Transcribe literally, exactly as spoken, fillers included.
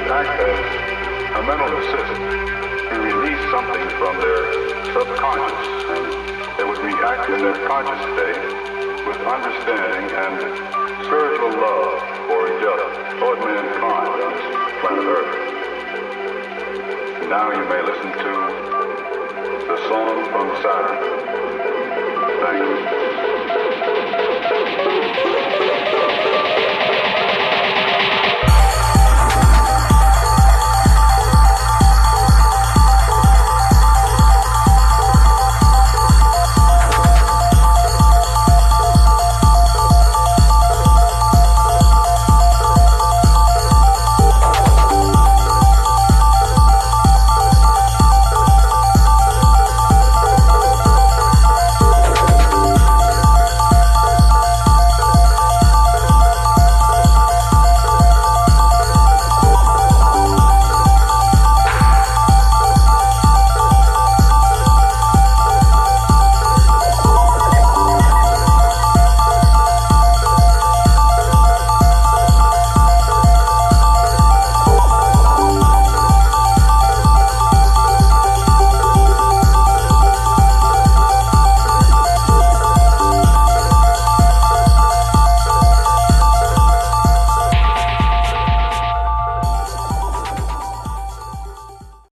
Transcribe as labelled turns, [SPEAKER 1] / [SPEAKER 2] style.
[SPEAKER 1] act as a mental assist to release something from their subconscious, and they would react in their conscious state with understanding and spiritual love for just toward mankind on this planet Earth. Now you may listen to the song from Saturn.